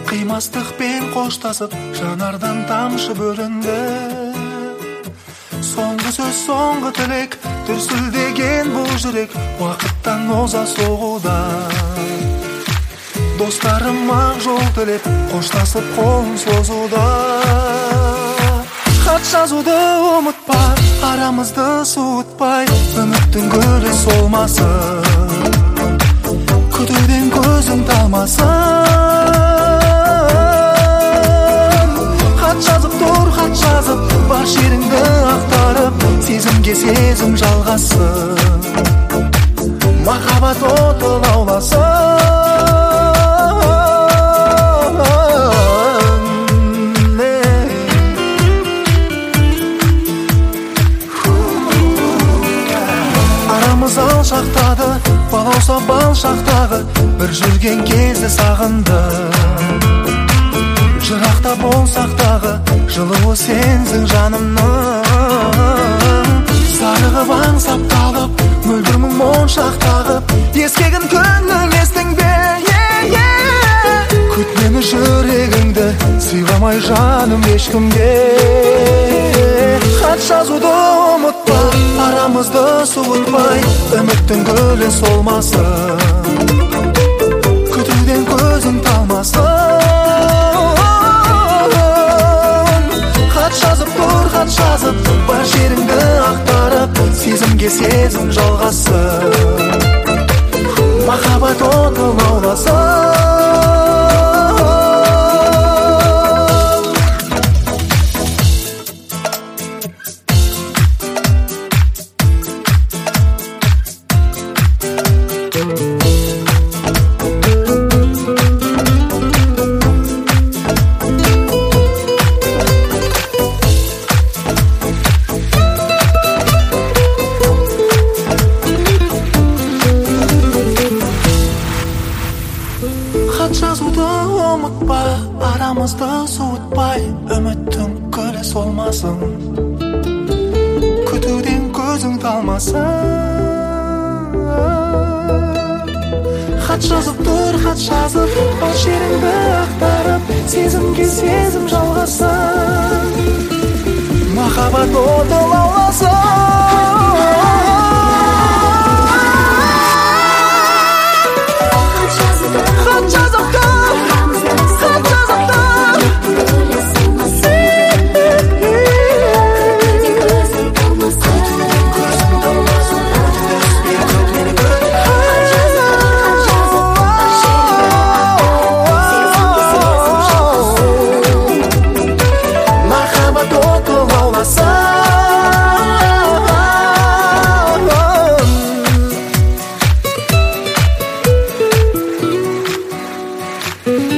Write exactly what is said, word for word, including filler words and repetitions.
қимастықпен қоштасып жанардан тамшы бөлінді. Соңғы сөз, соңғы тілек, дүрсілдеген бұл жүрек уақыттан оза соғуда. Достарым ақ жол тілеп қоштасып қолын созуда. Хат жазуды ұмытпа, арамызды суытпай, үміттің гүлі солмасын, күтуден көзің талмасын. Хат жазып тұр, хат жазып, бар шеріңді ақтарып, сезімге сезім жалғасын, махаббат оты лауласын. Ал шақтады, балауса бал шақтағы, бір жүрген кезді сағынды. Жырақта болсақ дағы, жылуы сенсің жанымның. Зарығып аңсап қалып, мөлдірмің моншақтағып, ескегін көңіл естің бе? Күт мені жүрегіңді, сыйламай жаным ешкімге. Хат жазуды ұмытпа, арамызды суытпай, үміттің гүлі солмасын, күтуден көзің талмасын. Хат жазып тұр, хат жазып, бар жеріңді ақтарып, сезімге сезім жалғасын, махаббат оты лауласын. Хат жазуды ұмытпа, арамызды суытпай, үміттің гүлі солмасын, күтуден көзің талмасын. Хат жазып тұр, хат жазып, бар жеріңді ақтарып, сезімге сезім жалғасын, махаббат оты лауласын. Mm-hmm.